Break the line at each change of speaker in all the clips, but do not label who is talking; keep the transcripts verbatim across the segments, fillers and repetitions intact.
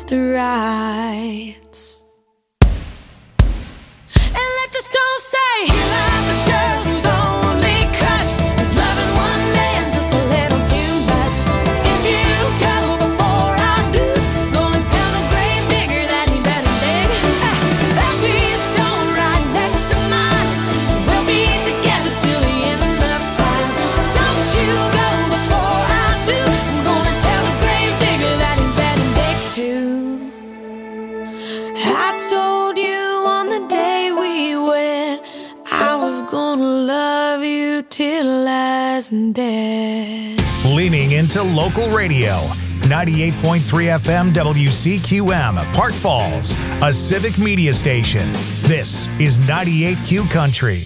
the rights. And let the stone say, here lies a girl whose only crush is loving one man just a little too much. If you go before I do, gonna tell the grave digger that he better dig. There'll be a stone right next to mine. We'll be together till the end of time. Don't you go before I do. I'm gonna tell the grave digger that he better dig too. I told you on the day we wed, I was gonna love you till last death.
Leaning into local radio. ninety-eight point three F M W C Q M, Park Falls, a civic media station. This is ninety-eight Q Country.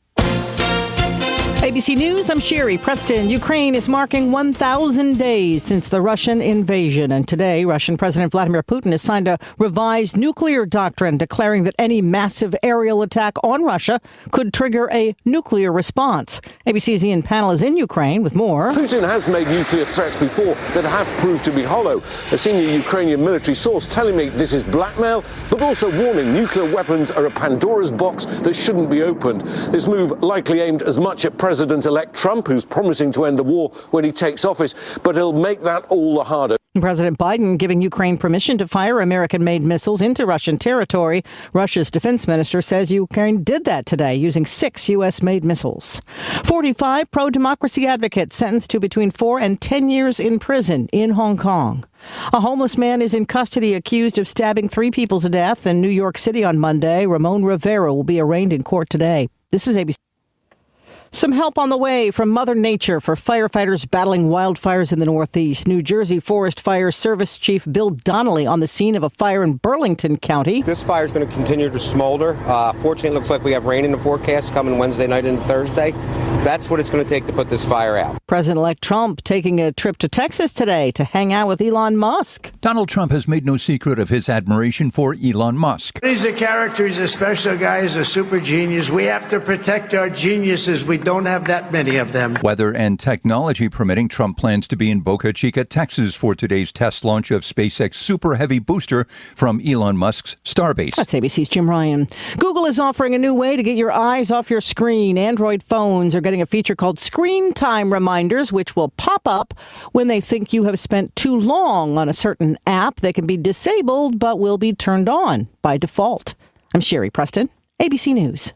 A B C News, I'm Sherry Preston. Ukraine is marking one thousand days since the Russian invasion. And today, Russian President Vladimir Putin has signed a revised nuclear doctrine declaring that any massive aerial attack on Russia could trigger a nuclear response. A B C's Ian Pannell is in Ukraine with more.
Putin has made nuclear threats before that have proved to be hollow. A senior Ukrainian military source telling me this is blackmail, but also warning nuclear weapons are a Pandora's box that shouldn't be opened. This move likely aimed as much at President-elect Trump, who's promising to end the war when he takes office, but he'll make that all the harder.
President Biden giving Ukraine permission to fire American-made missiles into Russian territory. Russia's defense minister says Ukraine did that today using six U S-made missiles. forty-five pro-democracy advocates sentenced to between four and ten years in prison in Hong Kong. A homeless man is in custody accused of stabbing three people to death in New York City on Monday. Ramon Rivera will be arraigned in court today. This is A B C. Some help on the way from Mother Nature for firefighters battling wildfires in the Northeast. New Jersey Forest Fire Service Chief Bill Donnelly on the scene of a fire in Burlington County.
This fire is going to continue to smolder. Uh, fortunately, it looks like we have rain in the forecast coming Wednesday night into Thursday. That's what it's going to take to put this fire out.
President-elect Trump taking a trip to Texas today to hang out with Elon Musk.
Donald Trump has made no secret of his admiration for Elon Musk.
He's a character. He's a special guy. He's a super genius. We have to protect our geniuses. We don't have that many of them.
Weather and technology permitting, Trump plans to be in Boca Chica, Texas for today's test launch of SpaceX Super Heavy booster from Elon Musk's Starbase.
That's A B C's Jim Ryan. Google is offering a new way to get your eyes off your screen. Android phones are getting a feature called Screen Time Reminders, which will pop up when they think you have spent too long on a certain app. They can be disabled, but will be turned on by default. I'm Sherry Preston, A B C News.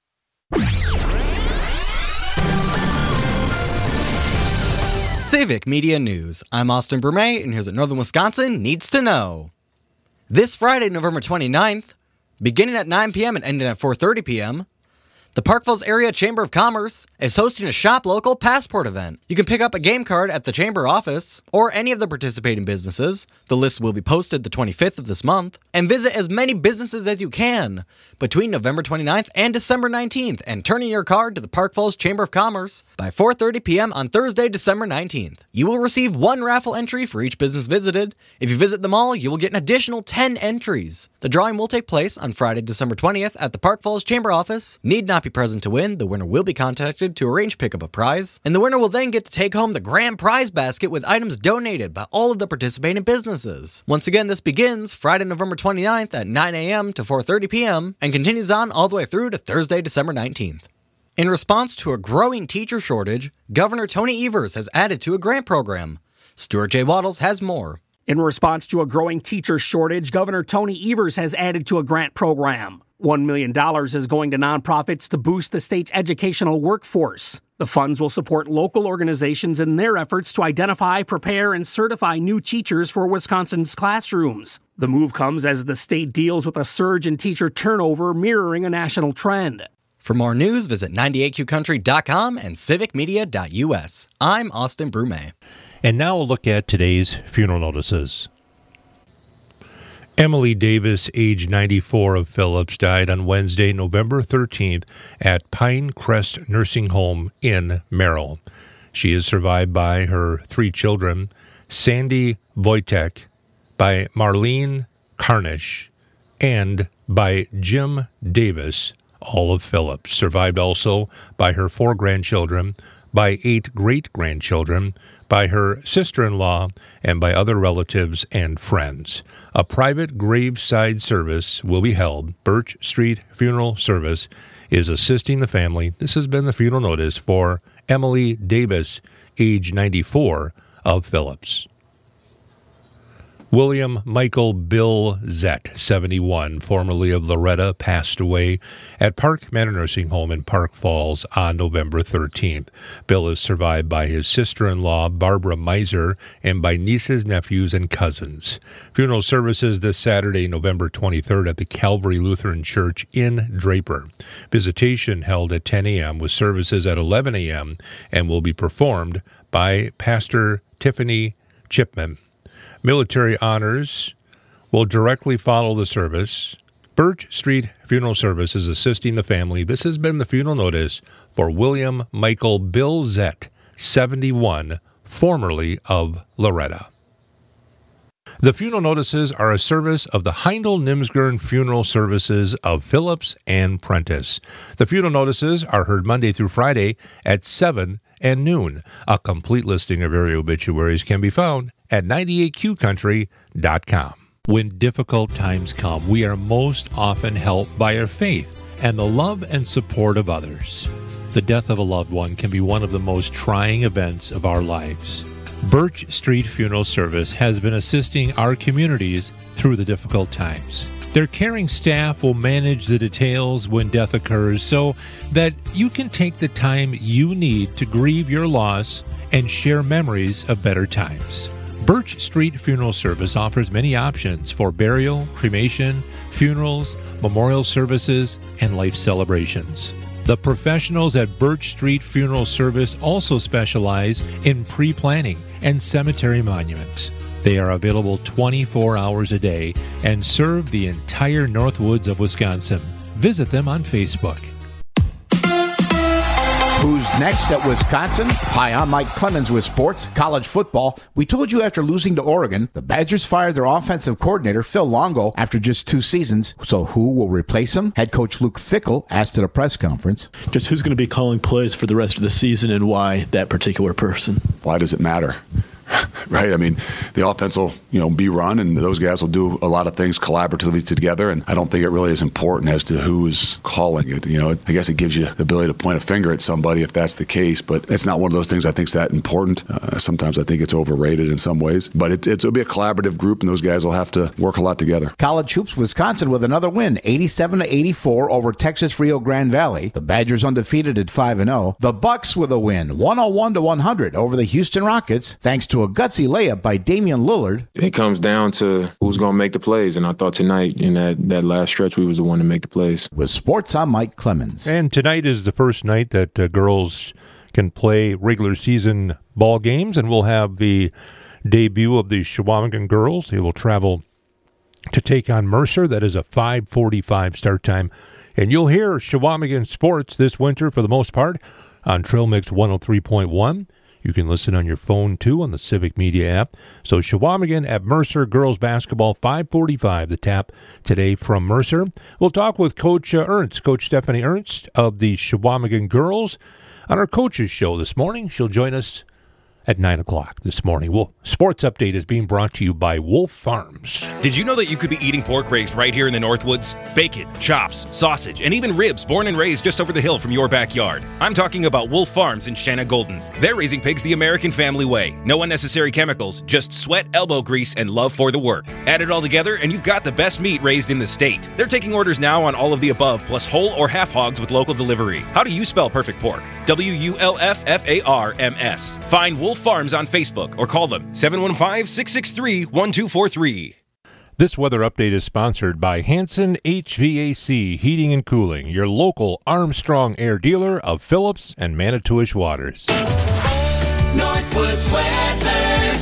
Civic Media News. I'm Austin Brumet, and here's what Northern Wisconsin needs to know. This Friday, November twenty-ninth, beginning at nine p.m. and ending at four thirty p.m., the Park Falls Area Chamber of Commerce is hosting a Shop Local Passport event. You can pick up a game card at the Chamber office or any of the participating businesses. The list will be posted the twenty-fifth of this month. And visit as many businesses as you can between November twenty-ninth and December nineteenth and turn in your card to the Park Falls Chamber of Commerce by four thirty p.m. on Thursday, December nineteenth. You will receive one raffle entry for each business visited. If you visit them all, you will get an additional ten entries. The drawing will take place on Friday, December twentieth at the Park Falls Chamber office. Need not be present to win. The winner will be contacted to arrange pickup of prize, and the winner will then get to take home the grand prize basket with items donated by all of the participating businesses. Once again, this begins Friday, November twenty-ninth at nine a.m. to four thirty p.m. and continues on all the way through to Thursday, December nineteenth. In response to a growing teacher shortage, Governor Tony Evers has added to a grant program. Stuart J. Waddles has more.
In response to a growing teacher shortage, Governor Tony Evers has added to a grant program. one million dollars is going to nonprofits to boost the state's educational workforce. The funds will support local organizations in their efforts to identify, prepare, and certify new teachers for Wisconsin's classrooms. The move comes as the state deals with a surge in teacher turnover mirroring a national trend.
For more news, visit ninety-eight Q country dot com and civic media dot u s. I'm Austin Brumet.
And now a look at today's funeral notices. Emily Davis, age ninety-four, of Phillips, died on Wednesday, November thirteenth at Pine Crest Nursing Home in Merrill. She is survived by her three children, Sandy Wojtek, by Marlene Carnish, and by Jim Davis, all of Phillips. Survived also by her four grandchildren, by eight great-grandchildren, by her sister-in-law and by other relatives and friends. A private graveside service will be held. Birch Street Funeral Service is assisting the family. This has been the funeral notice for Emily Davis, age ninety-four, of Phillips. William Michael Bill Zett, seventy-one, formerly of Loretta, passed away at Park Manor Nursing Home in Park Falls on November thirteenth. Bill is survived by his sister-in-law, Barbara Miser, and by nieces, nephews, and cousins. Funeral services this Saturday, November twenty-third, at the Calvary Lutheran Church in Draper. Visitation held at ten a.m. with services at eleven a.m. and will be performed by Pastor Tiffany Chipman. Military honors will directly follow the service. Birch Street Funeral Service is assisting the family. This has been the funeral notice for William Michael Bill Zett, seventy-one, formerly of Loretta. The funeral notices are a service of the Heindel Nimsgern Funeral Services of Phillips and Prentice. The funeral notices are heard Monday through Friday at seven and noon. A complete listing of area obituaries can be found at ninety-eight Q country dot com. When difficult times come, we are most often helped by our faith and the love and support of others. The death of a loved one can be one of the most trying events of our lives. Birch Street Funeral Service has been assisting our communities through the difficult times. Their caring staff will manage the details when death occurs so that you can take the time you need to grieve your loss and share memories of better times. Birch Street Funeral Service offers many options for burial, cremation, funerals, memorial services, and life celebrations. The professionals at Birch Street Funeral Service also specialize in pre-planning and cemetery monuments. They are available twenty-four hours a day and serve the entire Northwoods of Wisconsin. Visit them on Facebook.
Who's next at Wisconsin? Hi, I'm Mike Clemens with sports, college football. We told you after losing to Oregon, the Badgers fired their offensive coordinator, Phil Longo, after just two seasons. So who will replace him? Head coach Luke Fickell asked at a press conference.
Just who's going to be calling plays for the rest of the season and why that particular person?
Why does it matter? Right? I mean, the offense will, you know, be run, and those guys will do a lot of things collaboratively together, and I don't think it really is important as to who's calling it. You know, I guess it gives you the ability to point a finger at somebody if that's the case, but it's not one of those things I think is that important. Uh, sometimes I think it's overrated in some ways, but it, it's, it'll be a collaborative group, and those guys will have to work a lot together.
College hoops, Wisconsin with another win, eighty-seven to eighty-four over Texas Rio Grande Valley. The Badgers undefeated at five and oh. The Bucks with a win, one oh one to one hundred over the Houston Rockets, thanks to a gutsy layup by Damian Lillard.
It comes down to who's going to make the plays, and I thought tonight in that, that last stretch we was the one to make the plays.
With sports, I'm Mike Clemens.
And tonight is the first night that uh, girls can play regular season ball games, and we'll have the debut of the Chequamegon girls. They will travel to take on Mercer. That is a five forty-five start time. And you'll hear Chequamegon sports this winter for the most part on Trail Mix one oh three point one. You can listen on your phone, too, on the Civic Media app. So Chequamegon at Mercer, girls basketball, five forty-five, the tap today from Mercer. We'll talk with Coach uh, Ernst, Coach Stephanie Ernst of the Chequamegon girls on our coaches show this morning. She'll join us at nine o'clock this morning. Well, Sports Update is being brought to you by Wolf Farms.
Did you know that you could be eating pork raised right here in the Northwoods? Bacon, chops, sausage, and even ribs born and raised just over the hill from your backyard. I'm talking about Wolf Farms in Shanna Golden. They're raising pigs the American family way. No unnecessary chemicals, just sweat, elbow grease, and love for the work. Add it all together and you've got the best meat raised in the state. They're taking orders now on all of the above, plus whole or half hogs with local delivery. How do you spell perfect pork? W U L F F A R M S. Find Wolf Farms on Facebook or call them seven one five, six six three, one two four three.
This weather update is sponsored by Hanson H V A C Heating and Cooling, your local Armstrong Air dealer of Phillips and Manitowish Waters.
Northwoods weather.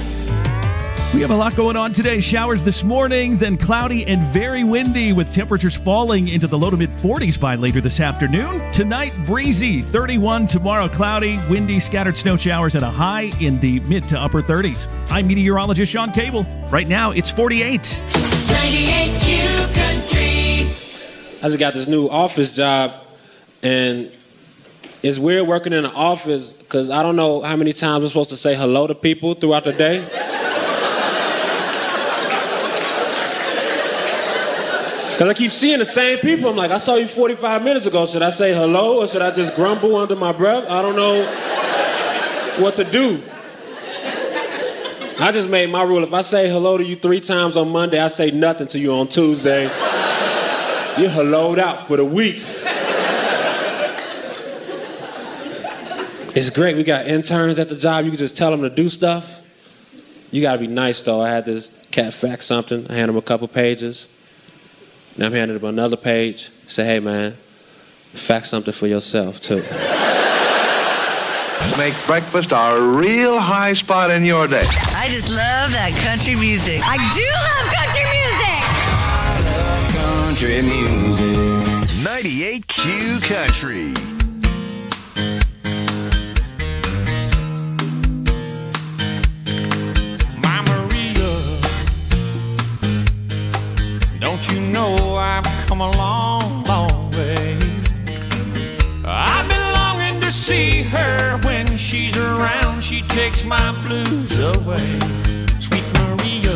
We have a lot going on today. Showers this morning, then cloudy and very windy with temperatures falling into the low to mid forties by later this afternoon. Tonight, breezy, thirty-one. Tomorrow, cloudy, windy, scattered snow showers, and a high in the mid to upper thirties. I'm meteorologist Sean Cable. Right now, it's forty-eight.
ninety-eight Q Country.
I just got this new office job, and It's weird working in an office because I don't know how many times I'm supposed to say hello to people throughout the day. Because I keep seeing the same people. I'm like, I saw you forty-five minutes ago. Should I say hello or should I just grumble under my breath? I don't know what to do. I just made my rule. If I say hello to you three times on Monday, I say nothing to you on Tuesday. You're helloed out for the week. It's great. We got interns at the job. You can just tell them to do stuff. You got to be nice, though. I had this cat fax something. I handed him a couple pages. Now I'm handing him another page. Say, hey, man, fax something for yourself, too.
Make breakfast a real high spot in your day.
I just love that country music.
I do love country music.
Country music. ninety-eight Q Country.
Don't you know I've come a long, long way? I've been longing to see her. When she's around, she takes my blues away. Sweet Maria,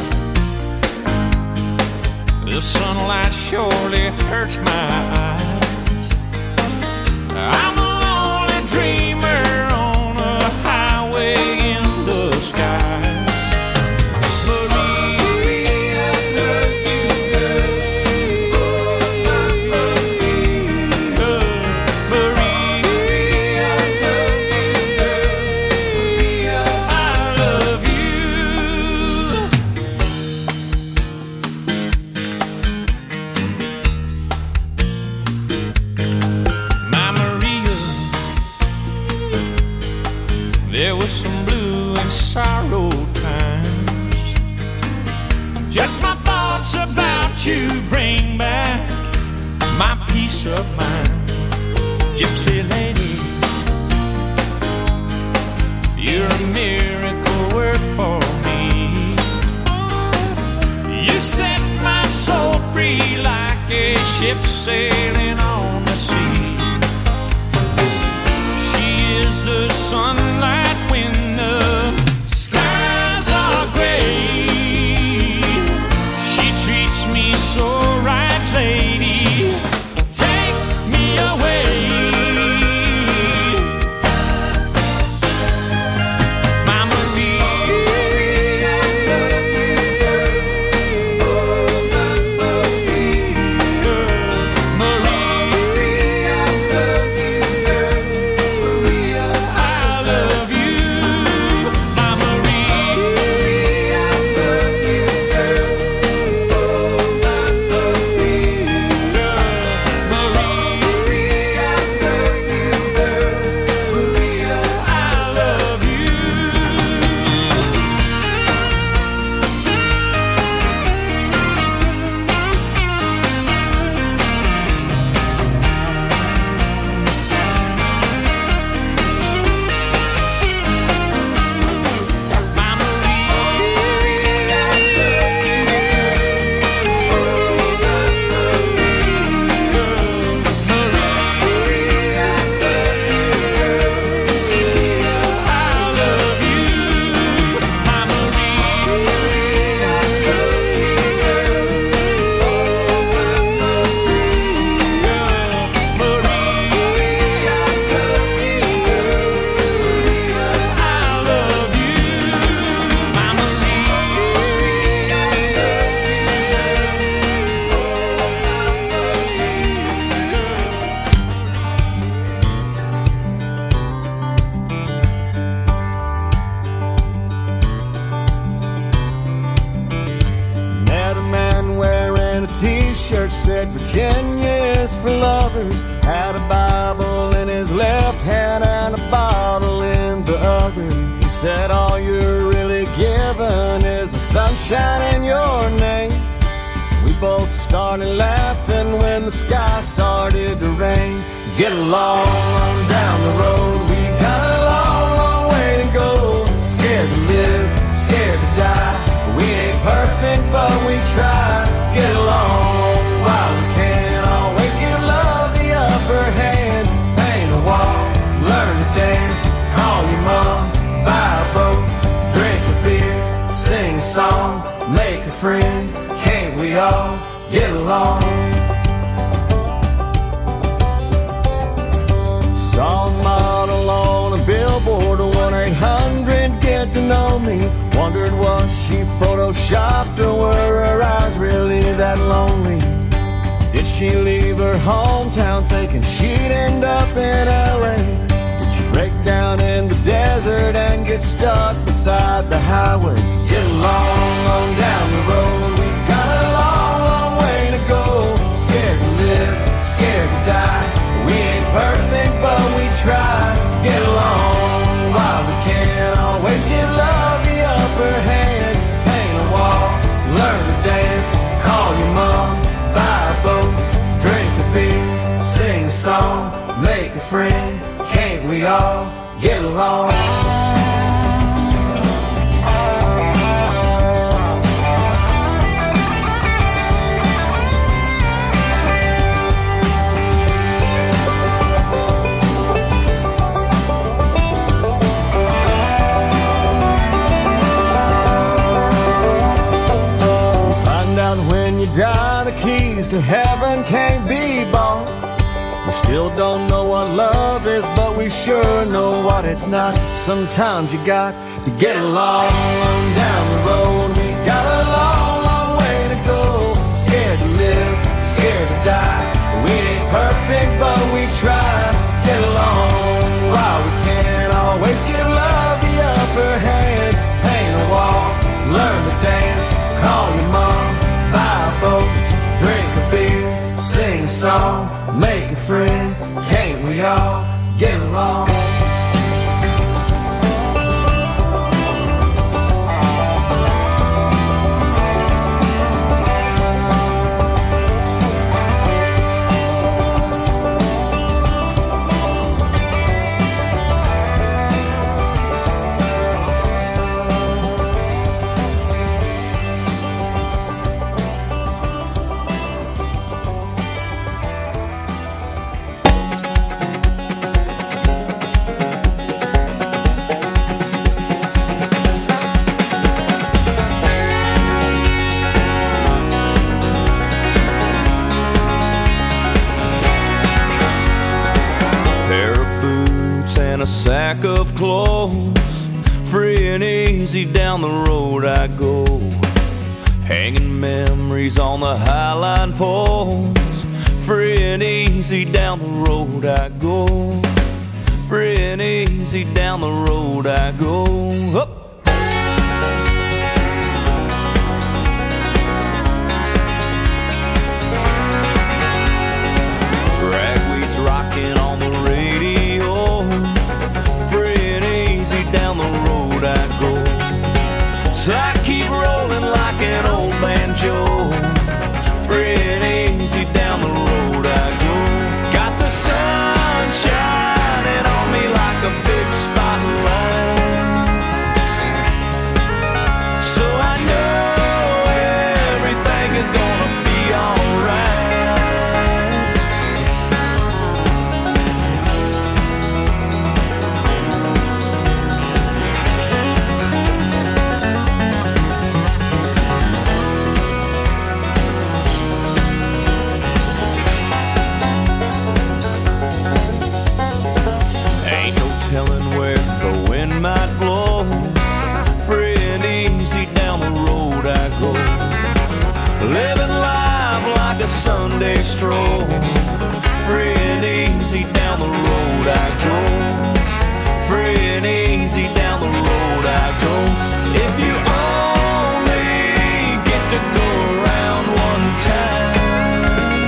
the sunlight surely hurts my eyes. I'm a lonely dreamer on a highway in the sky. Just my thoughts about you bring back my peace of mind. Gypsy lady, you're a miracle work for me. You set my soul free like a ship sailing on the sea. She is the sunlight when the skies are gray. So right, lady, take me away. My Maria, I love you. My
T-shirt said Virginia's for lovers. Had a Bible in his left hand and a bottle in the other. He said all you're really given is the sunshine in your name. We both started laughing when the sky started to rain. Get along on down the road. We got a long, long way to go. Scared to live, scared to die. We ain't perfect, but we try. Get along while we can. Always give love the upper hand. Paint a wall make a friend. Can't we all get along? Saw a model on a billboard, one eight hundred get to know me. Wondered was she photoshopped or were her eyes really that lonely? Did she leave her hometown thinking she'd end up in L A? Did she break down in the desert and get stuck beside the highway? Get along on down the road, we got a long, long way to go. Scared to live, scared to die. We ain't perfect, but we try. Get along while we can. Always give love the upper hand. Paint a wall, learn to dance. Call your mom, buy a boat, drink a beer, sing a song, make a friend. Can't we all get along? When you die, the keys to heaven can't be bought. We still don't know what love is, but we sure know what it's not. Sometimes you got to get along down the road. We got a long, long way to go. Scared to live, scared to die. We ain't perfect, but we try. Get along while we can. Always give love the upper hand. Paint a wall, learn to dance. Call your mom, buy a boat, drink a beer, sing a song, make a friend. Can't we all get along?
A sack of clothes, free and easy down the road I go, hanging memories on the highline poles. Free and easy down the road I go, free and easy down the road I go. Up. Ragweed's rocking on the radio. Down the road I go, so I keep rolling like an old banjo. Free and easy down the road I go. Got the sun shining on me like a big spotlight, so I know everything is gonna be alright. Might blow. Free and easy down the road I go, living life like a Sunday stroll. Free and easy down the road I go, free and easy down the road I go. If you only get to go around one time,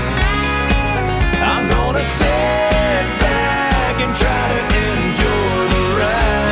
I'm gonna sit back and try to enjoy the ride.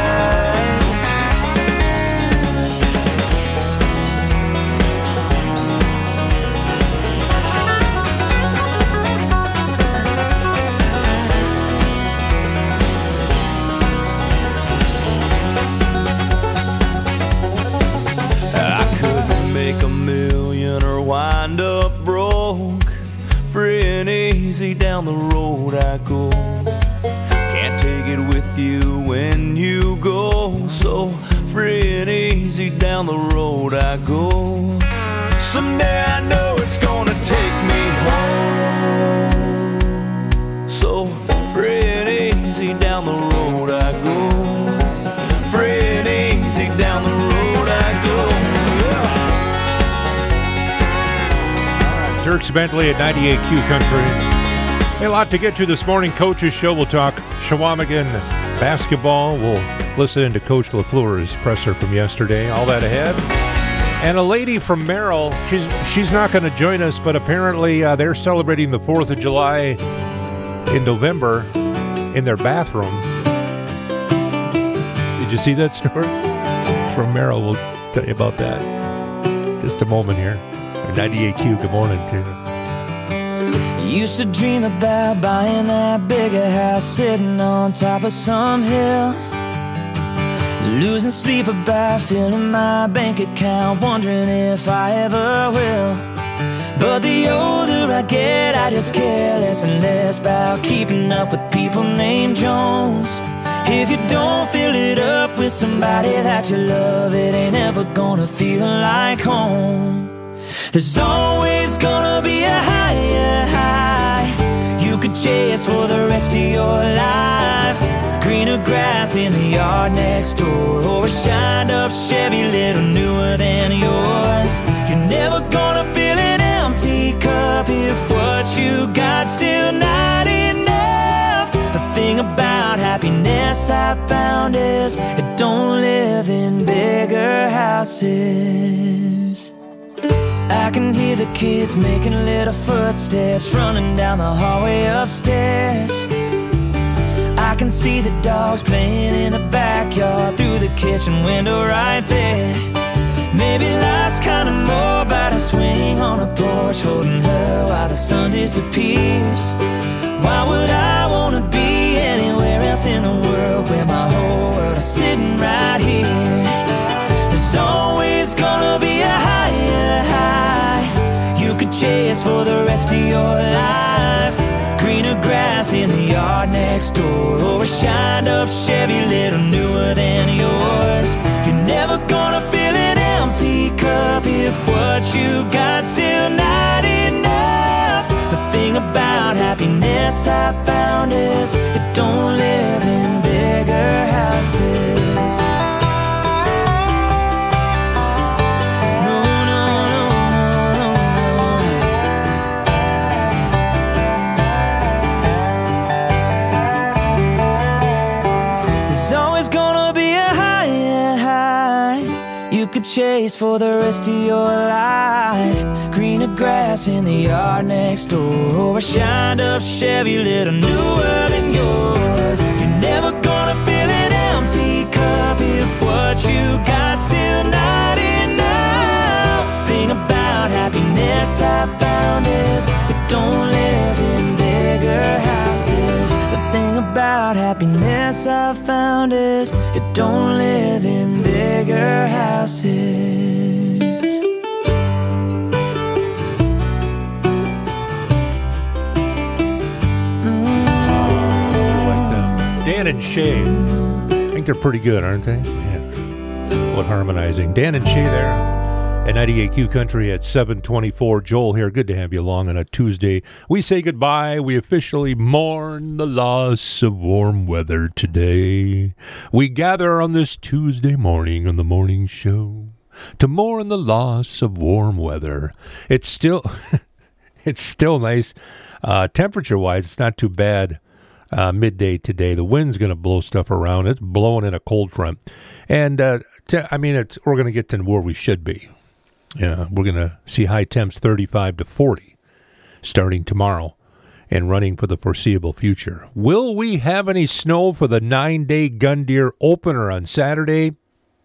Wind up broke, free and easy down the road I go. Can't take it with you when you go, so free and easy
easy down the road I go. Someday I know it's gonna take me home. So free and easy down the road I go. Free and easy down the road I go.
Dirks Bentley at ninety-eight Q Country. A lot to get to this morning. Coach's Show. We'll talk Shawamigan basketball. We'll listen to Coach LaFleur's presser from yesterday. All that ahead. And a lady from Merrill, she's she's not going to join us, but apparently uh, they're celebrating the fourth of July in November in their bathroom. Did you see that story? It's from Merrill. We'll tell you about that just a moment here. ninety-eight Q, good morning to you.
Used to dream about buying that bigger house sitting on top of some hill. Losing sleep about filling my bank account, wondering if I ever will. But the older I get, I just care less and less about keeping up with people named Jones. If you don't fill it up with somebody that you love, it ain't ever gonna feel like home. There's always gonna be a higher high you could chase for the rest of your life. Greener grass in the yard next door, or a shined up Chevy little newer than yours. You're never gonna fill an empty cup if what you got still not enough. The thing about happiness I found is it don't live in bigger houses. I can hear the kids making little footsteps running down the hallway upstairs. I can see the dogs playing in the backyard through the kitchen window right there. Maybe life's kinda more about a swing on a porch holding her while the sun disappears. Why would I wanna be anywhere else in the world where my whole world is sitting right here? There's always gonna be a higher high you could chase for the rest of your life. Greener grass in the yard next door, or a shined up Chevy little newer than yours. You're never gonna fill an empty cup if what you got still not enough. The thing about happiness I found is it don't live in bigger houses. Chase for the rest of your life. Greener grass in the yard next door, or a shined up Chevy little newer than yours. You're never gonna fill an empty cup if what you got still not enough. Thing about happiness I found is it don't live in bigger houses. The thing about happiness I found is it don't live in bigger houses.
Dan and Shay. I think they're pretty good, aren't they? Yeah. What harmonizing. Dan and Shay there at ninety-eight Q Country at seven twenty-four. Joel here. Good to have you along on a Tuesday. We say goodbye. We officially mourn the loss of warm weather today. We gather on this Tuesday morning on the morning show to mourn the loss of warm weather. It's still, it's still nice. Uh, temperature-wise, it's not too bad. Uh, midday today. The wind's going to blow stuff around. It's blowing in a cold front. And, uh, t- I mean, it's we're going to get to where we should be. Yeah, we're going to see high temps thirty-five to forty starting tomorrow and running for the foreseeable future. Will we have any snow for the nine-day Gun Deer opener on Saturday?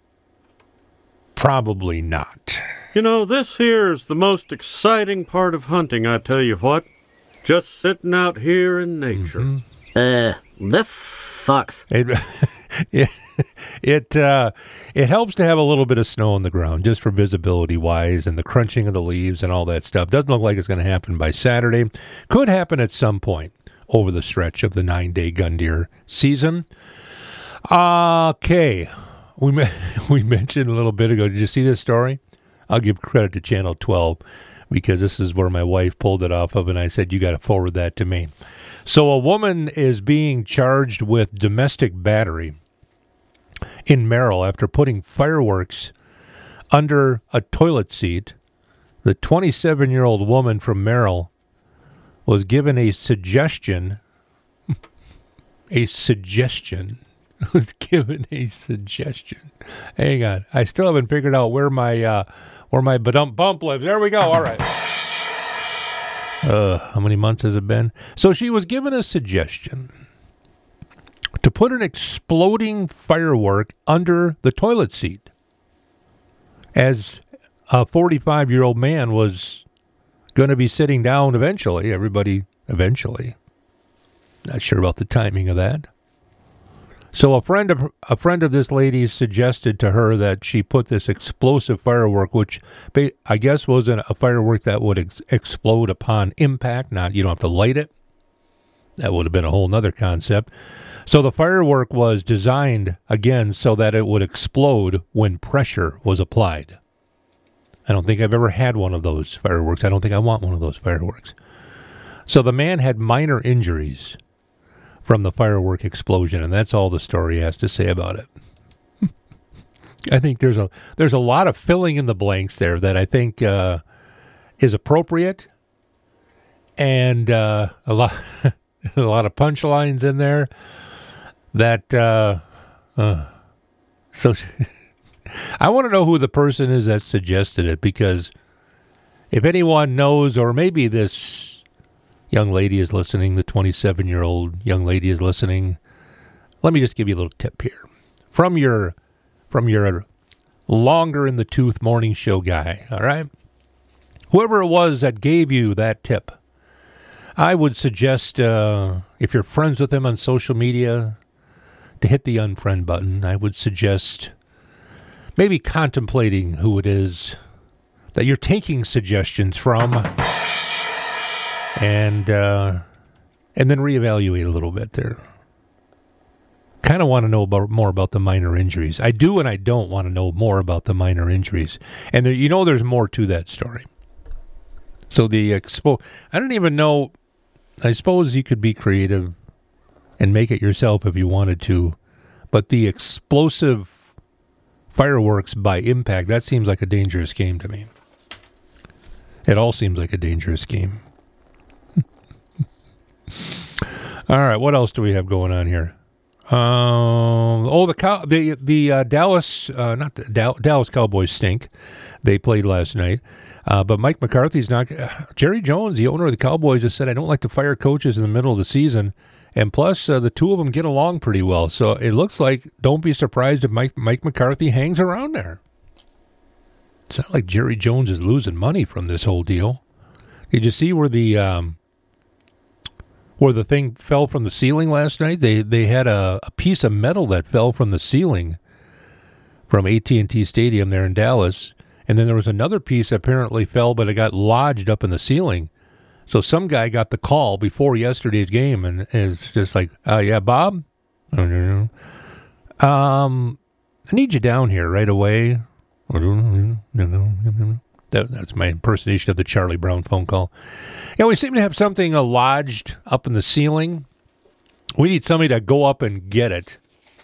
Probably not.
You know, this here is the most exciting part of hunting, I tell you what. Just sitting out here in nature.
Mm-hmm.
Uh, this sucks.
It it it, uh, it helps to have a little bit of snow on the ground, just for visibility wise, and the crunching of the leaves and all that stuff. Doesn't look like it's going to happen by Saturday. Could happen at some point over the stretch of the nine-day gun deer season. Okay, we we mentioned a little bit ago. Did you see this story? I'll give credit to Channel twelve because this is where my wife pulled it off of, and I said, you got to forward that to me. So a woman is being charged with domestic battery in Merrill after putting fireworks under a toilet seat. The twenty-seven-year-old woman from Merrill was given a suggestion, a suggestion, was given a suggestion. Hang on. I still haven't figured out where my, uh, where my badump bump lives. There we go. All right. Uh, how many months has it been? So she was given a suggestion to put an exploding firework under the toilet seat, as a forty-five-year-old man was going to be sitting down eventually. Everybody eventually. Not sure about the timing of that. So a friend of a friend of this lady suggested to her that she put this explosive firework, which I guess wasn't a firework that would ex- explode upon impact. Not, you don't have to light it. That would have been a whole nother concept. So the firework was designed, again, so that it would explode when pressure was applied. I don't think I've ever had one of those fireworks. I don't think I want one of those fireworks. So the man had minor injuries from the firework explosion, and that's all the story has to say about it. I think there's a there's a lot of filling in the blanks there that I think uh, is appropriate, and uh, a lot a lot of punchlines in there. That uh, uh, so I want to know who the person is that suggested it, because if anyone knows, or maybe this young lady is listening, the twenty-seven-year-old young lady is listening, let me just give you a little tip here. From your from your longer in the tooth morning show guy, all right? Whoever it was that gave you that tip, I would suggest, uh, if you're friends with him on social media, to hit the unfriend button. I would suggest maybe contemplating who it is that you're taking suggestions from, and uh, and then reevaluate a little bit there. Kind of want to know about more about the minor injuries. I do and I don't want to know more about the minor injuries. And there, you know there's more to that story. So the expo... I don't even know... I suppose you could be creative and make it yourself if you wanted to, but the explosive fireworks by impact, that seems like a dangerous game to me. It all seems like a dangerous game. All right, what else do we have going on here? Um, oh, the cow, the the uh, Dallas, uh, not the Dow, Dallas Cowboys stink. They played last night, uh, but Mike McCarthy's not. Uh, Jerry Jones, the owner of the Cowboys, has said, "I don't like to fire coaches in the middle of the season." And plus, uh, the two of them get along pretty well. So it looks like, don't be surprised if Mike Mike McCarthy hangs around there. It's not like Jerry Jones is losing money from this whole deal. Did you see where the um, where the thing fell from the ceiling last night? They they had a, a piece of metal that fell from the ceiling from A T and T Stadium there in Dallas. And then there was another piece that apparently fell, but it got lodged up in the ceiling. So some guy got the call before yesterday's game, and it's just like, oh, uh, yeah, Bob? Um, I need you down here right away. That, that's my impersonation of the Charlie Brown phone call. Yeah, we seem to have something uh, lodged up in the ceiling. We need somebody to go up and get it.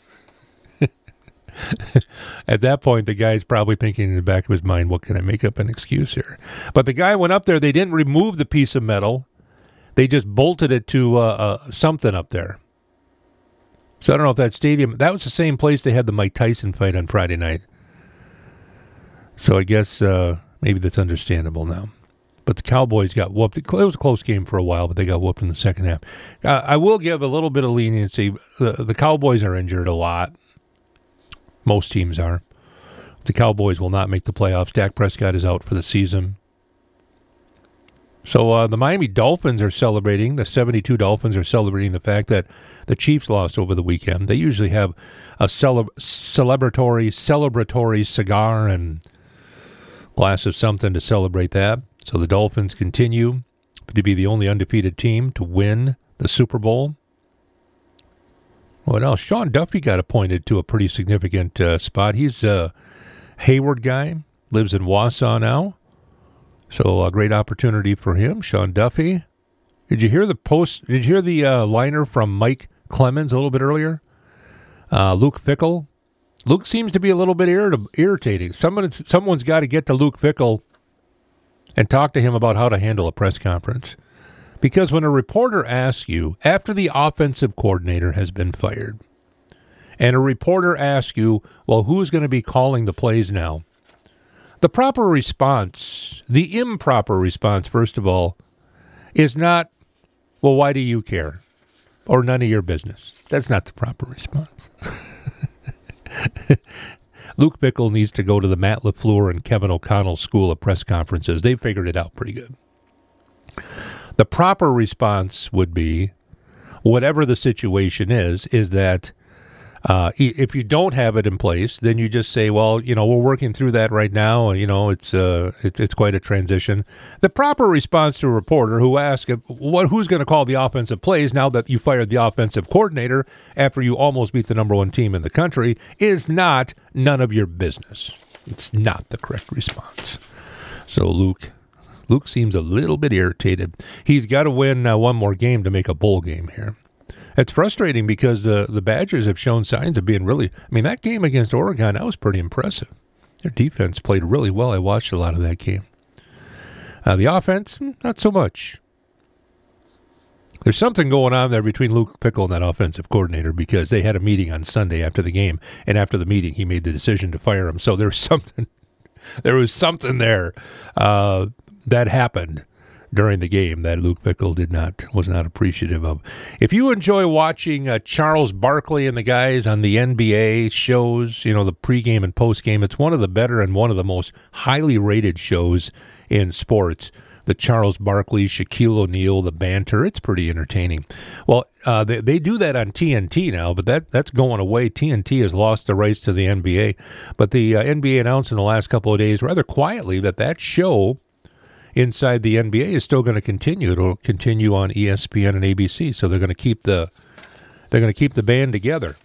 At that point, the guy's probably thinking in the back of his mind, what can I make up an excuse here? But the guy went up there. They didn't remove the piece of metal. They just bolted it to uh, uh, something up there. So I don't know if that stadium, that was the same place they had the Mike Tyson fight on Friday night. So I guess uh, maybe that's understandable now. But the Cowboys got whooped. It was a close game for a while, but they got whooped in the second half. Uh, I will give a little bit of leniency. The, the Cowboys are injured a lot. Most teams are. The Cowboys will not make the playoffs. Dak Prescott is out for the season. So uh, the Miami Dolphins are celebrating, the seventy-two Dolphins are celebrating the fact that the Chiefs lost over the weekend. They usually have a cele- celebratory, celebratory cigar and glass of something to celebrate that. So the Dolphins continue to be the only undefeated team to win the Super Bowl. What else? Sean Duffy got appointed to a pretty significant uh, spot. He's a Hayward guy, lives in Wausau now. So a great opportunity for him, Sean Duffy. Did you hear the post? Did you hear the uh, liner from Mike Clemens a little bit earlier? Uh, Luke Fickell. Luke seems to be a little bit irrit- irritating. Someone, someone's got to get to Luke Fickell and talk to him about how to handle a press conference. Because when a reporter asks you, after the offensive coordinator has been fired, and a reporter asks you, well, who's going to be calling the plays now? The proper response, the improper response, first of all, is not, well, why do you care? Or none of your business. That's not the proper response. Luke Fickell needs to go to the Matt LaFleur and Kevin O'Connell School of Press Conferences. They figured it out pretty good. The proper response would be, whatever the situation is, is that uh, if you don't have it in place, then you just say, well, you know, we're working through that right now. You know, it's uh, it's, it's quite a transition. The proper response to a reporter who asks, what, who's going to call the offensive plays now that you fired the offensive coordinator after you almost beat the number one team in the country, is not none of your business. It's not the correct response. So, Luke... Luke seems a little bit irritated. He's got to win uh, one more game to make a bowl game here. It's frustrating because the, the Badgers have shown signs of being really... I mean, that game against Oregon, that was pretty impressive. Their defense played really well. I watched a lot of that game. Uh, the offense, not so much. There's something going on there between Luke Fickell and that offensive coordinator because they had a meeting on Sunday after the game, and after the meeting, he made the decision to fire him. So there was something... There was something there. Uh... That happened during the game that Luke Fickell did not was not appreciative of. If you enjoy watching uh, Charles Barkley and the guys on the N B A shows, you know, the pregame and postgame, it's one of the better and one of the most highly rated shows in sports. The Charles Barkley, Shaquille O'Neal, the banter, it's pretty entertaining. Well, uh, they, they do that on T N T now, but that that's going away. T N T has lost the rights to the N B A. But the uh, N B A announced in the last couple of days, rather quietly, that that show inside the N B A is still going to continue. It'll continue on E S P N and A B C. So they're going to keep the they're going to keep the band together.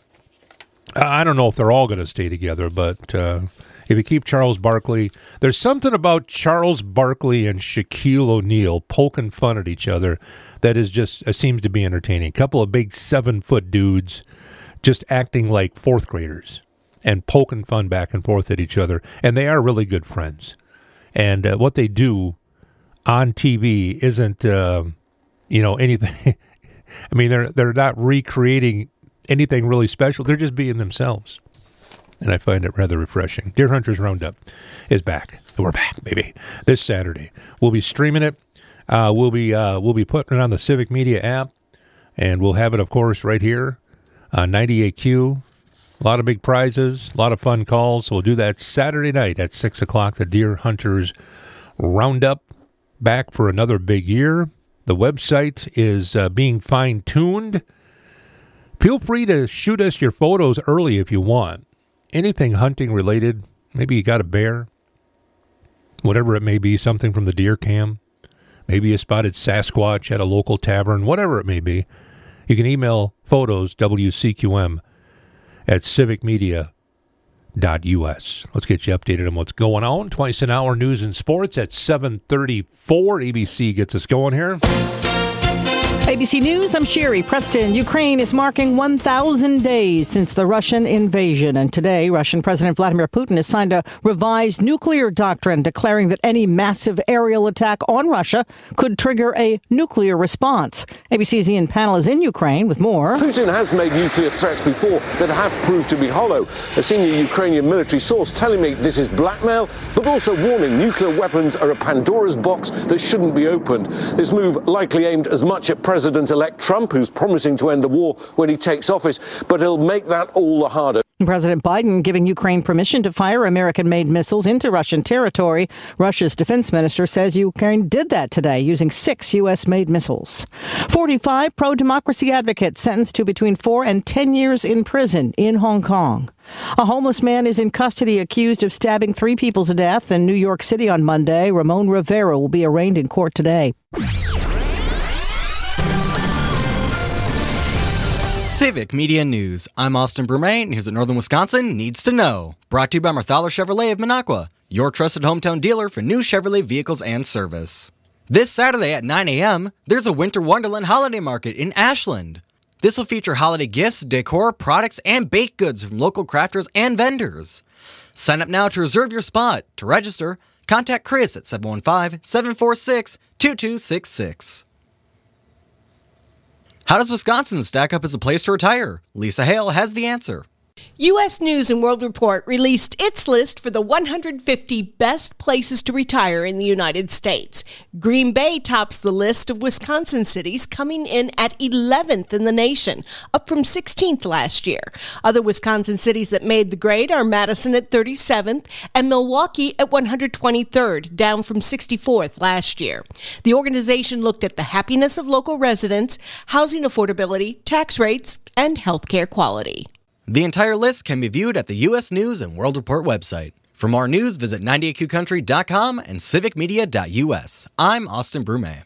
I don't know if they're all going to stay together, but uh, if you keep Charles Barkley, there's something about Charles Barkley and Shaquille O'Neal poking fun at each other that is just uh, seems to be entertaining. A couple of big seven foot dudes just acting like fourth graders and poking fun back and forth at each other, and they are really good friends. And uh, what they do on T V isn't, uh, you know, anything. I mean, they're they're not recreating anything really special. They're just being themselves, and I find it rather refreshing. Deer Hunters Roundup is back. We're back, baby. This Saturday, we'll be streaming it. Uh, we'll be uh, we'll be putting it on the Civic Media app, and we'll have it, of course, right here on ninety-eight Q. A lot of big prizes, a lot of fun calls. So we'll do that Saturday night at six o'clock. The Deer Hunters Roundup. Back for another big year. The website is uh, being fine-tuned. Feel free to shoot us your photos early if you want. Anything hunting related. Maybe you got a bear. Whatever it may be, something from the deer cam. Maybe you spotted Sasquatch at a local tavern. Whatever it may be. You can email photos, W C Q M, at civic media dot U S. Let's get you updated on what's going on. Twice an hour news and sports at seven thirty-four. A B C gets us going here.
A B C News, I'm Sherry Preston. Ukraine is marking one thousand days since the Russian invasion. And today, Russian President Vladimir Putin has signed a revised nuclear doctrine declaring that any massive aerial attack on Russia could trigger a nuclear response. A B C's Ian Pannell is in Ukraine with more.
Putin has made nuclear threats before that have proved to be hollow. A senior Ukrainian military source telling me this is blackmail, but also warning nuclear weapons are a Pandora's box that shouldn't be opened. This move likely aimed as much at President-elect Trump, who's promising to end the war when he takes office, but he'll make that all the harder.
President Biden giving Ukraine permission to fire American-made missiles into Russian territory. Russia's defense minister says Ukraine did that today using six U S-made missiles. forty-five pro-democracy advocates sentenced to between four and ten years in prison in Hong Kong. A homeless man is in custody accused of stabbing three people to death in New York City on Monday. Ramon Rivera will be arraigned in court today.
Civic Media News. I'm Austin Brumet, and here's what Northern Wisconsin needs to know. Brought to you by Marthaler Chevrolet of Minocqua, your trusted hometown dealer for new Chevrolet vehicles and service. This Saturday at nine a.m., there's a Winter Wonderland Holiday Market in Ashland. This will feature holiday gifts, decor, products, and baked goods from local crafters and vendors. Sign up now to reserve your spot. To register, contact Chris at seven one five, seven four six, two two six six. How does Wisconsin stack up as a place to retire? Lisa Hale has the answer.
U S News and World Report released its list for the one hundred fifty best places to retire in the United States. Green Bay tops the list of Wisconsin cities, coming in at eleventh in the nation, up from sixteenth last year. Other Wisconsin cities that made the grade are Madison at thirty-seventh and Milwaukee at one hundred twenty-third, down from sixty-fourth last year. The organization looked at the happiness of local residents, housing affordability, tax rates, and healthcare quality.
The entire list can be viewed at the U S News and World Report website. For more news, visit ninety-eight Q country dot com and civic media dot U S. I'm Austin Brumet.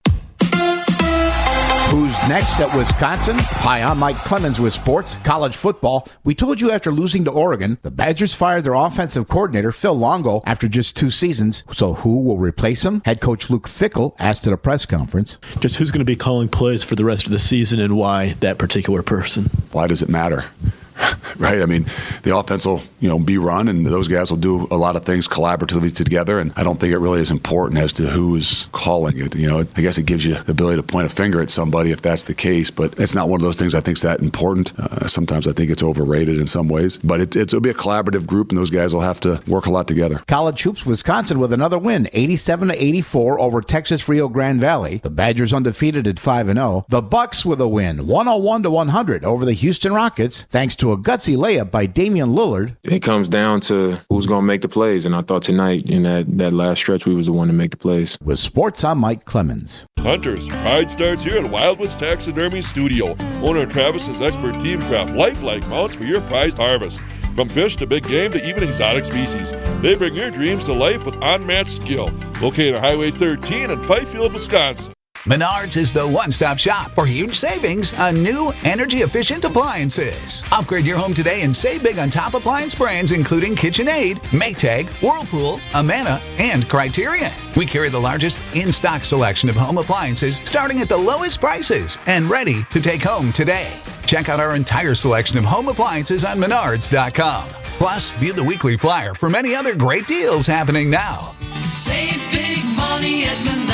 Who's next at Wisconsin? Hi, I'm Mike Clemens with sports, college football. We told you after losing to Oregon, the Badgers fired their offensive coordinator, Phil Longo, after just two seasons. So who will replace him? Head coach Luke Fickell asked at a press conference.
Just who's going to be calling plays for the rest of the season and why that particular person?
Why does it matter? Right? I mean, the offense will, you know, be run, and those guys will do a lot of things collaboratively together, and I don't think it really is important as to who's calling it. You know, I guess it gives you the ability to point a finger at somebody if that's the case, but it's not one of those things I think is that important. Uh, sometimes I think it's overrated in some ways, but it, it's, it'll be a collaborative group, and those guys will have to work a lot together.
College hoops, Wisconsin with another win, eighty-seven to eighty-four over Texas Rio Grande Valley. The Badgers undefeated at five and oh. The Bucks with a win, one oh one to one hundred over the Houston Rockets, thanks to a gutsy layup by Damian Lillard.
It comes down to who's going to make the plays, and I thought tonight in that, that last stretch we was the one to make the plays.
With sports, I'm Mike Clemens.
Hunters, pride starts here at Wildwoods Taxidermy Studio. Owner Travis's expert team craft lifelike mounts for your prized harvest. From fish to big game to even exotic species, they bring your dreams to life with unmatched skill. Located on Highway thirteen in Fifield, Wisconsin.
Menards is the one-stop shop for huge savings on new energy-efficient appliances. Upgrade your home today and save big on top appliance brands including KitchenAid, Maytag, Whirlpool, Amana, and Criterion. We carry the largest in-stock selection of home appliances starting at the lowest prices and ready to take home today. Check out our entire selection of home appliances on Menards dot com. Plus, view the weekly flyer for many other great deals happening now.
Save big money at Menards.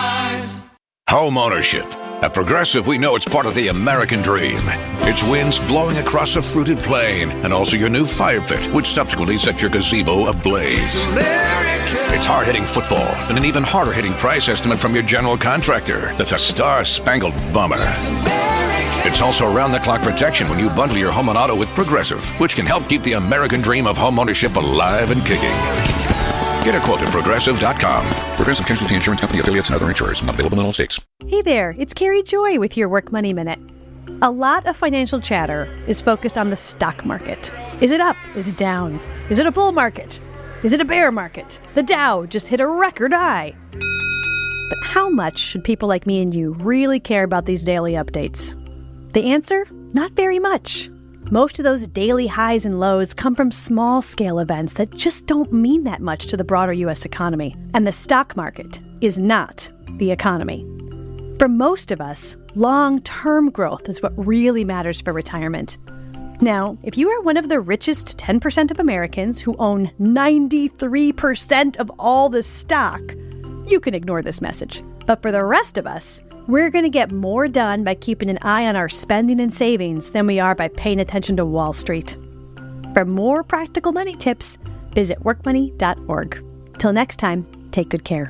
Home ownership. At Progressive, we know it's part of the American dream. It's winds blowing across a fruited plain, and also your new fire pit, which subsequently sets your gazebo ablaze. It's hard-hitting football, and an even harder-hitting price estimate from your general contractor. That's a star-spangled bummer. It's also around-the-clock protection when you bundle your home and auto with Progressive, which can help keep the American dream of home ownership alive and kicking. Get a quote at Progressive dot com. Progressive Casualty Insurance Company, affiliates, and other insurers. Not available in all states.
Hey there, it's Carrie Joy with your Work Money Minute. A lot of financial chatter is focused on the stock market. Is it up? Is it down? Is it a bull market? Is it a bear market? The Dow just hit a record high. But how much should people like me and you really care about these daily updates? The answer? Not very much. Most of those daily highs and lows come from small-scale events that just don't mean that much to the broader U S economy. And the stock market is not the economy. For most of us, long-term growth is what really matters for retirement. Now, if you are one of the richest ten percent of Americans who own ninety-three percent of all the stock, you can ignore this message. But for the rest of us, we're going to get more done by keeping an eye on our spending and savings than we are by paying attention to Wall Street. For more practical money tips, visit work money dot org. Till next time, take good care.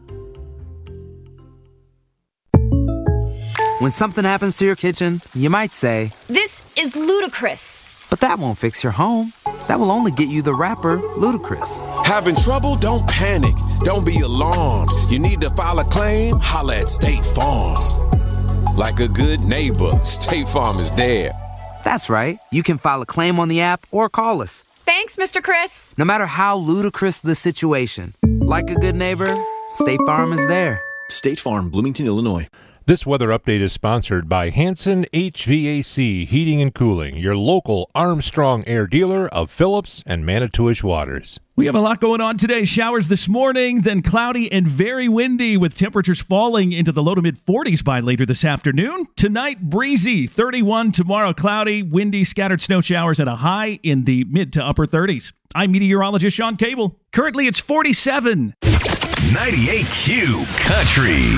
When something happens to your kitchen, you might say,
"This is ludicrous."
But that won't fix your home. That will only get you the rapper, Ludacris.
Having trouble? Don't panic. Don't be alarmed. You need to file a claim? Holla at State Farm. Like a good neighbor, State Farm is there.
That's right. You can file a claim on the app or call us.
Thanks, Mister Chris.
No matter how ludicrous the situation, like a good neighbor, State Farm is there.
State Farm, Bloomington, Illinois.
This weather update is sponsored by Hanson H V A C Heating and Cooling, your local Armstrong Air dealer of Phillips and Manitowish Waters.
We have a lot going on today. Showers this morning, then cloudy and very windy with temperatures falling into the low to mid forties by later this afternoon. Tonight, breezy, thirty-one. Tomorrow, cloudy, windy, scattered snow showers at a high in the mid to upper thirties. I'm meteorologist Sean Cable. Currently, it's forty-seven.
ninety-eight Q Country.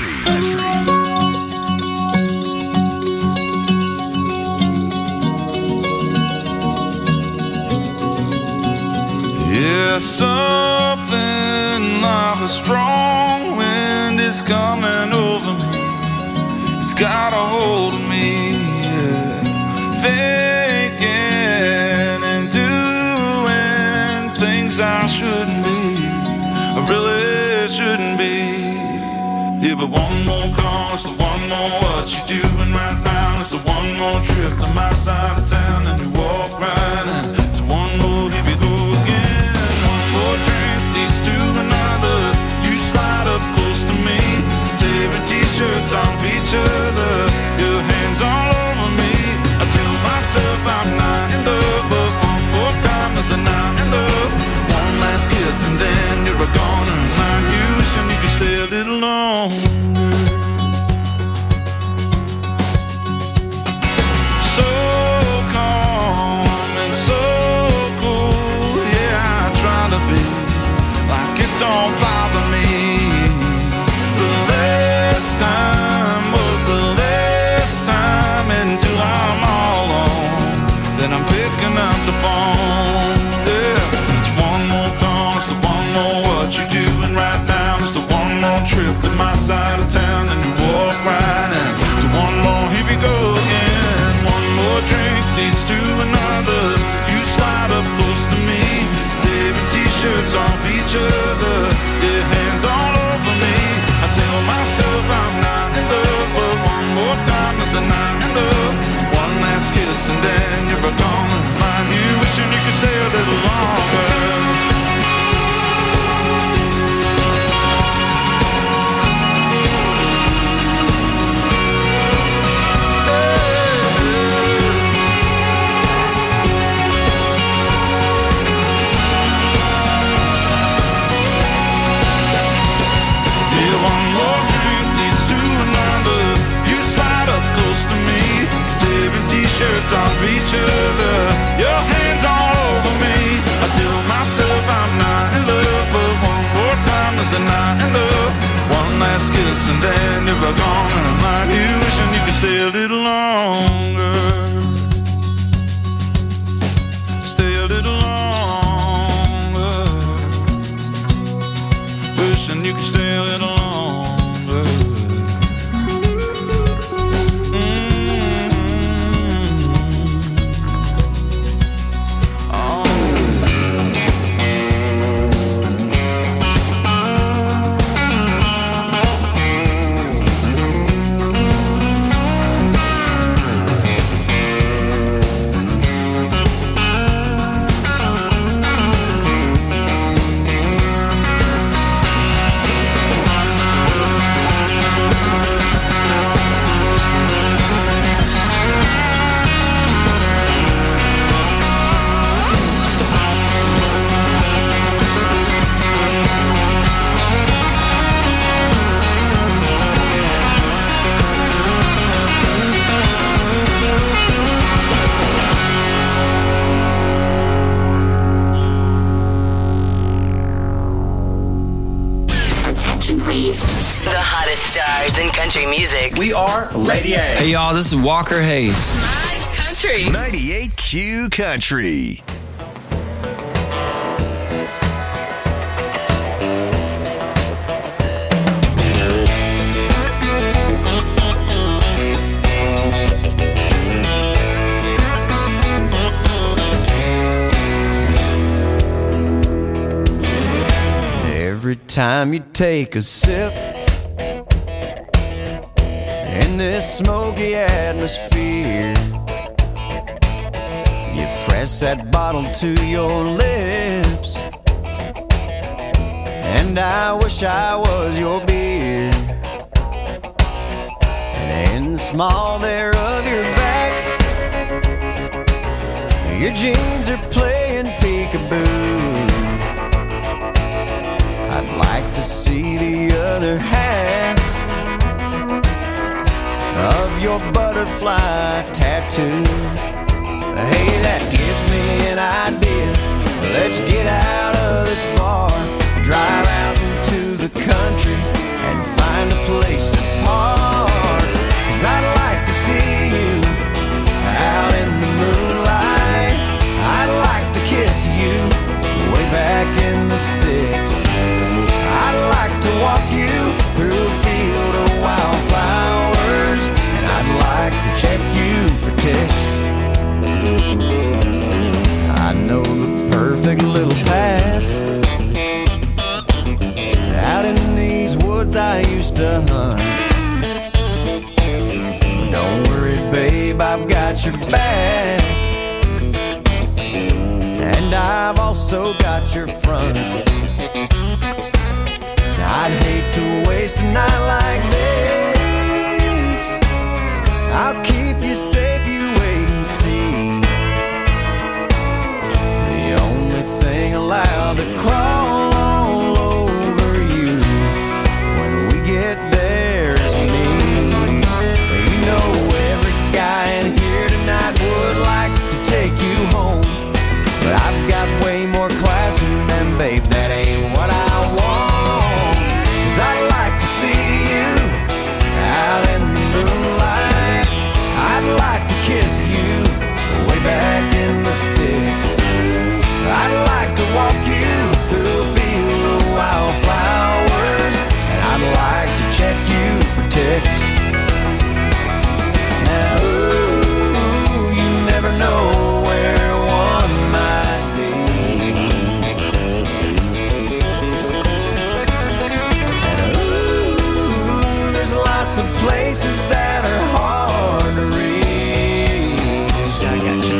Yeah, something like a strong wind is coming over me. It's got a hold of me, yeah. Thinking and doing things I shouldn't be, I really shouldn't be. Yeah, but one more call, it's the one more what you doing right now. It's the one more trip to my side of town, and you walk right in. It's one more, here we go again. Leads to another. You slide up close to me, tearing t-shirts off each other, your hands all over me. I tell myself I'm not in love, but one more time is a not in love. One last kiss and then you're gone, and I'm you wishing you could stay a little longer. So calm and so cool, yeah, I try to be like it don't bother me. The last time was the last time until I'm all alone. Then I'm picking up the phone. Yeah, it's one more call, it's the one more what you doing right now. It's the one more trip to my side of town, and you walk right in. It's one more, here we go again. One more drink leads to another. You slide up close to me, tearing t-shirts off each other, your hands all over me. I tell myself I'm not in love, but one more time is a not in love. One last kiss and then you're gone, and mind you wishing you could stay a little longer. Shirts off each other, your hands all over me. I tell myself I'm not in love, but one more time is a not in love. One last kiss and then you're gone, and I'm like you wishing you could stay a little longer. Stay a little longer. Wishing you could stay a little longer.
Country music.
We are Lady A.
Hey y'all, this is Walker Hayes.
Country.
ninety-eight Q Country.
Every time you take a sip in this smoky atmosphere, you press that bottle to your lips, and I wish I was your beer. And in the small there of your back. Your jeans are playing peekaboo. I'd like to see the other half of your butterfly tattoo. Hey, that gives me an idea. Let's get out of this bar, drive out into the country, and find a place to park. 'Cause I'd like to see you out in the moonlight. I'd like to kiss you way back in the sticks. I'd like to walk you through a field of wildflowers, and I'd like to check you for ticks. I know the perfect little path out in these woods I used to hunt. Don't worry, babe, I've got your back, and I've also got your front. I'd hate to waste a night like this. I'll keep you safe, you wait and see. The only thing allowed to crawl all over you when we get there is me. You know every guy in here tonight would like to take you home, but I've got way more class than them, babe, that ain't what I want. 'Cause I'd like to see you out in the moonlight. I'd like to kiss you way back in the sticks. I'd like to walk you through a field of wildflowers, and I'd like to check you for ticks. Now, ooh, you never know where one might be. And ooh, there's lots of places that are hard to reach. I got you.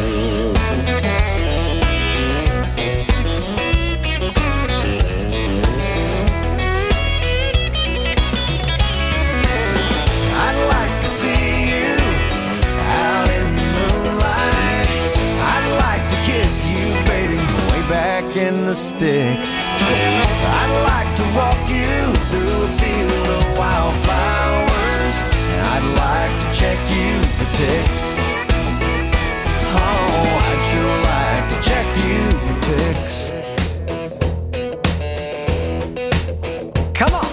I'd like to see you out in the moonlight. I'd like to kiss you, baby, way back in the sticks. I'd like to walk you through a field of wildflowers, and I'd like to check you for ticks. Oh, I'd sure like to check you for ticks. Come on.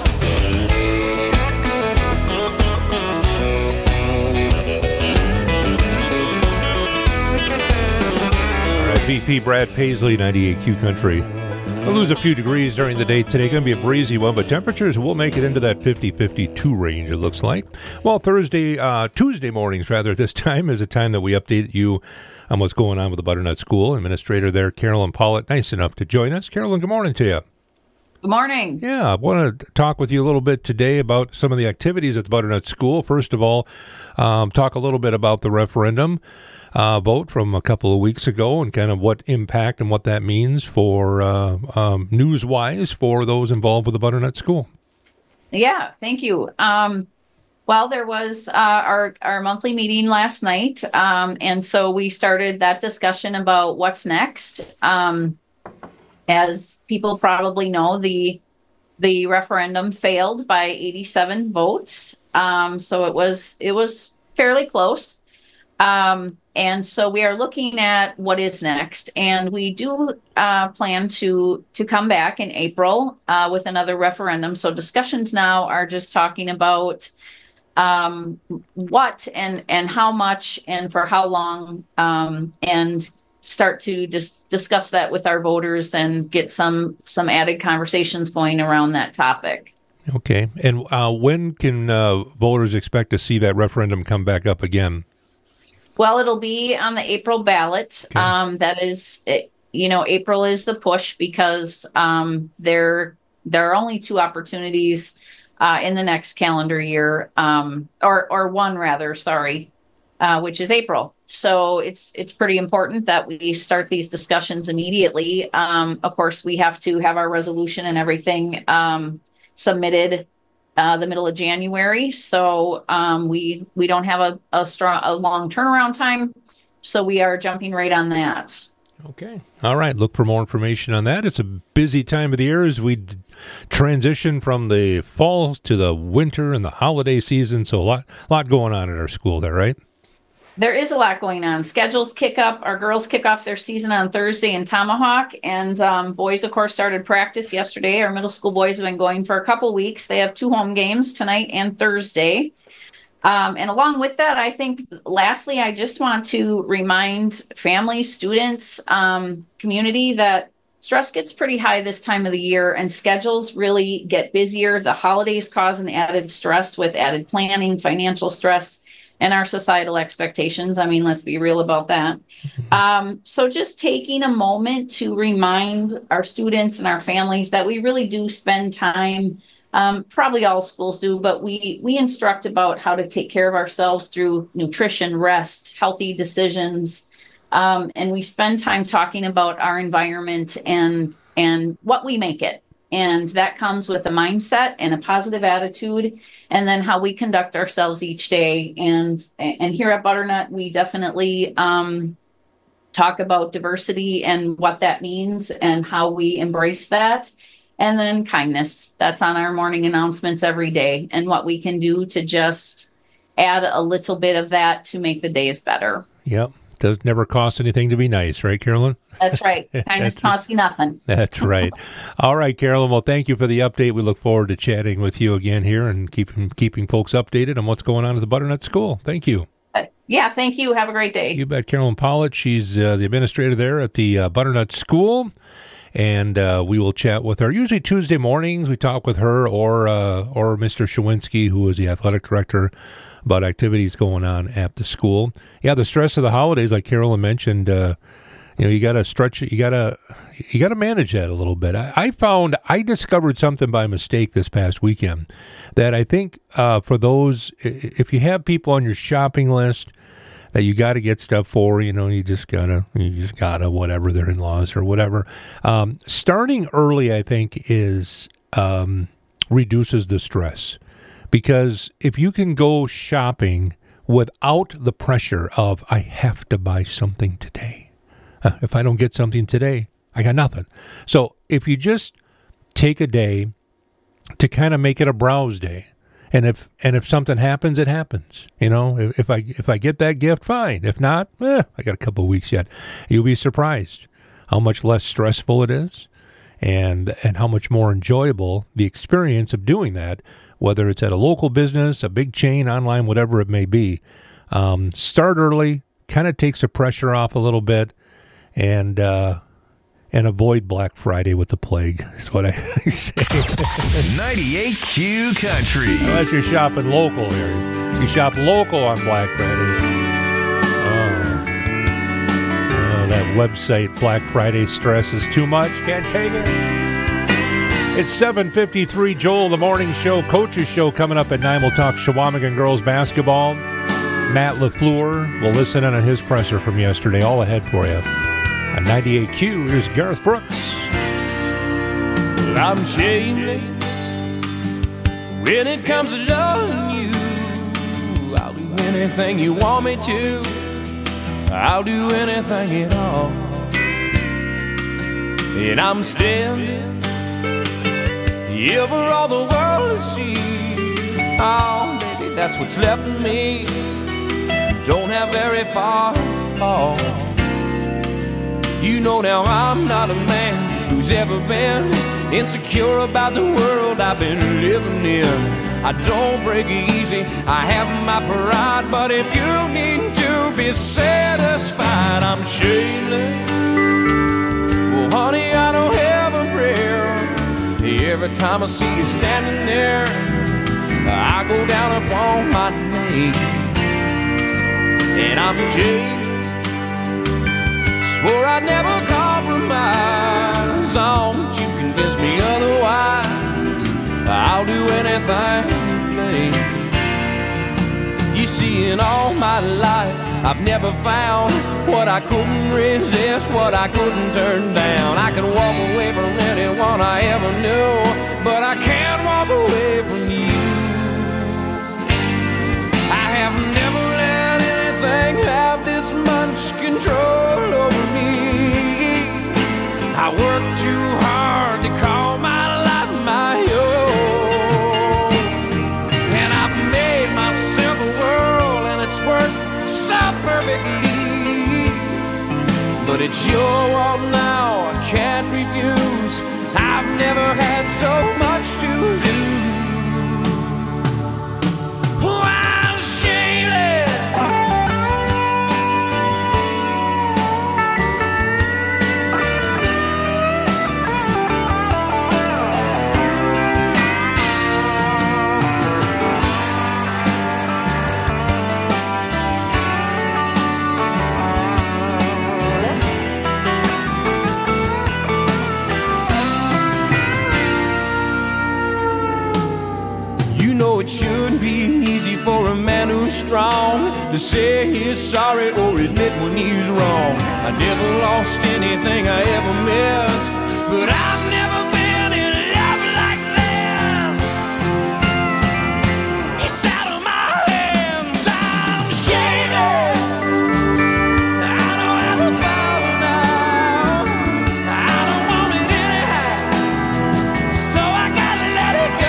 All right, V P Brad Paisley, ninety-eight Q Country. We'll lose a few degrees during the day today. Going to be a breezy one, but temperatures will make it into that fifty fifty-two range, it looks like. Well, Thursday, uh, Tuesday mornings, rather, this time is a time that we update you on what's going on with the Butternut School. Administrator there, Carolyn Pollitt, nice enough to join us. Carolyn, good morning to you.
Good morning.
Yeah, I want to talk with you a little bit today about some of the activities at the Butternut School. First of all, um, talk a little bit about the referendum uh, vote from a couple of weeks ago and kind of what impact and what that means for uh, um, news-wise for those involved with the Butternut School.
Yeah, thank you. Um, well, there was uh, our, our monthly meeting last night, um, and so we started that discussion about what's next. Um, as people probably know, the the referendum failed by eighty-seven votes, um, so it was it was fairly close. Um, and so we are looking at what is next, and we do uh, plan to to come back in April uh, with another referendum. So discussions now are just talking about um, what and and how much and for how long, um, and start to dis- discuss that with our voters and get some some added conversations going around that topic.
Okay, and uh, when can uh, voters expect to see that referendum come back up again?
Well, it'll be on the April ballot. Okay. Um, that is, you know, April is the push because um, there there are only two opportunities uh, in the next calendar year, um, or or one rather, sorry, uh, which is April. So it's it's pretty important that we start these discussions immediately. Um, of course, we have to have our resolution and everything um, submitted uh, the middle of January. So um, we we don't have a, a strong a long turnaround time. So we are jumping right on that.
Okay. All right. Look for more information on that. It's a busy time of the year as we d- transition from the fall to the winter and the holiday season. So a lot, lot going on at our school there, right?
There is a lot going on. Schedules kick up. Our girls kick off their season on Thursday in Tomahawk, and um, boys, of course, started practice yesterday. Our middle school boys have been going for a couple weeks. They have two home games tonight and Thursday. Um, and along with that, I think, lastly, I just want to remind families, students, um, community that stress gets pretty high this time of the year and schedules really get busier. The holidays cause an added stress with added planning, financial stress, and our societal expectations. I mean, let's be real about that. Um, so just taking a moment to remind our students and our families that we really do spend time, um, probably all schools do, but we, we instruct about how to take care of ourselves through nutrition, rest, healthy decisions. Um, and we spend time talking about our environment and, and what we make it. And that comes with a mindset and a positive attitude, and then how we conduct ourselves each day. And and here at Butternut, we definitely um, talk about diversity and what that means and how we embrace that. And then kindness. That's on our morning announcements every day, and what we can do to just add a little bit of that to make the days better.
Yep. Does never cost anything to be nice, right, Carolyn?
That's right. Kindness costs you nothing.
That's right. All right, Carolyn. Well, thank you for the update. We look forward to chatting with you again here and keeping keeping folks updated on what's going on at the Butternut School. Thank you.
Uh, yeah, thank you. Have a great day.
You bet. Carolyn Pollitt. She's uh, the administrator there at the uh, Butternut School. And uh, we will chat with her. Usually Tuesday mornings, we talk with her or uh, or Mister Shawinski, who is the athletic director, about activities going on at the school. Yeah, the stress of the holidays, like Carolyn mentioned, uh, you know, you got to stretch it. You got to you got to manage that a little bit. I, I found I discovered something by mistake this past weekend that I think uh, for those, if you have people on your shopping list that you got to get stuff for, you know, you just gotta, you just gotta, whatever, their in-laws or whatever. Um, starting early, I think, is um, reduces the stress. Because if you can go shopping without the pressure of, I have to buy something today. Uh, if I don't get something today, I got nothing. So if you just take a day to kind of make it a browse day, and if and if something happens, it happens. You know, if, if I if I get that gift, fine. If not, eh, I got a couple of weeks yet. You'll be surprised how much less stressful it is, and and how much more enjoyable the experience of doing that, whether it's at a local business, a big chain, online, whatever it may be. Um, start early, kind of takes the pressure off a little bit, and uh, and avoid Black Friday with the plague, is what I say.
ninety-eight Q Country.
Unless you're shopping local here. You shop local on Black Friday. Oh, oh that website Black Friday stress is too much. Can't take it. It's seven fifty-three, Joel, the morning show, coach's show coming up at nine. We'll talk Chequamegon girls basketball. Matt LaFleur will listen in on his presser from yesterday. All ahead for you. On ninety-eight Q, here's Garth Brooks.
Well, I'm shameless when it comes to loving you. I'll do anything you want me to. I'll do anything at all. And I'm standing here for all the world to see. Oh, baby, that's what's left of me. Don't have very far to fall. You know now I'm not a man who's ever been insecure about the world I've been living in. I don't break easy, I have my pride, but if you need to be satisfied, I'm shameless. Well, honey, I don't have a prayer. Every time I see you standing there, I go down upon my knees. And I'm Jay, swore I'd never compromise. Oh, but you convince me otherwise. I'll do anything you please. You see, in all my life, I've never found what I couldn't resist, what I couldn't turn down. I can walk away from anyone I ever knew, but I can't walk away from you. it's your world now, I can't refuse. I've never had so much to lose. Oh, I'm shameless. It shouldn't be easy for a man who's strong to say he's sorry or admit when he's wrong. I never lost anything I ever missed, but I've never been in love like this. It's out of my hands, I'm shameless. I don't have a bottle now, I don't want it anyhow, so I gotta let it go.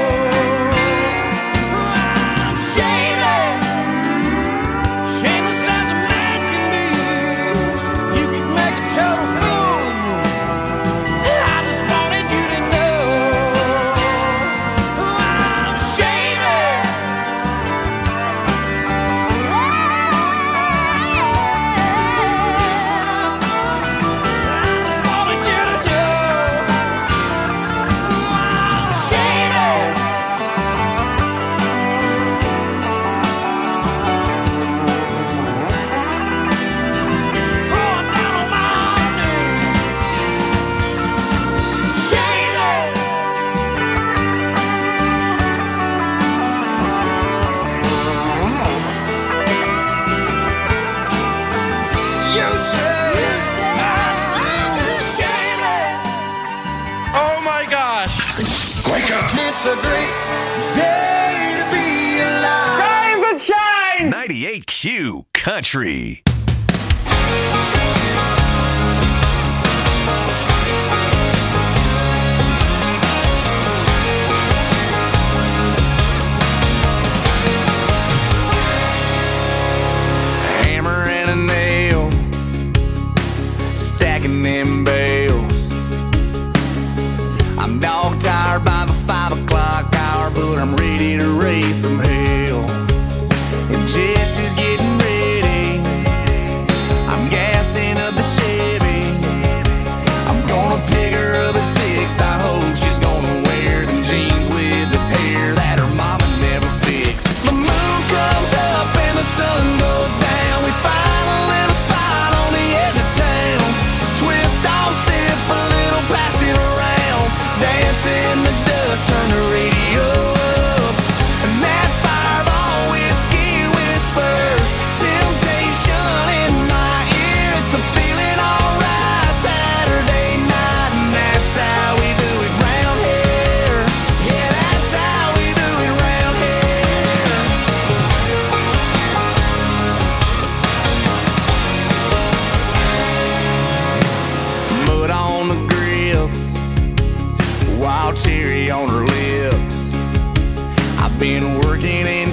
It's a great day to be alive.
Rise and shine! ninety-eight Q Country.
Hammer and a nail, stacking them bales. I'm dog tired by the five o'clock hour, but I'm ready to raise some hell. And Jesse's getting ready, I'm gassing up the Chevy. I'm gonna pick her up at six, I hope she's gonna wear them jeans with the tear that her mama never fixed. The moon comes up and the sun goes down, we find a little spot on the edge of town. Twist off, sip a little, pass it around, dance in the dust, turn the radio up, and that fireball whiskey whispers temptation in my ear. It's a feeling alright Saturday night, and that's how we do it round here. Yeah, that's how we do it round here. Mud on the grips, wild cherry on her lips. I've been working in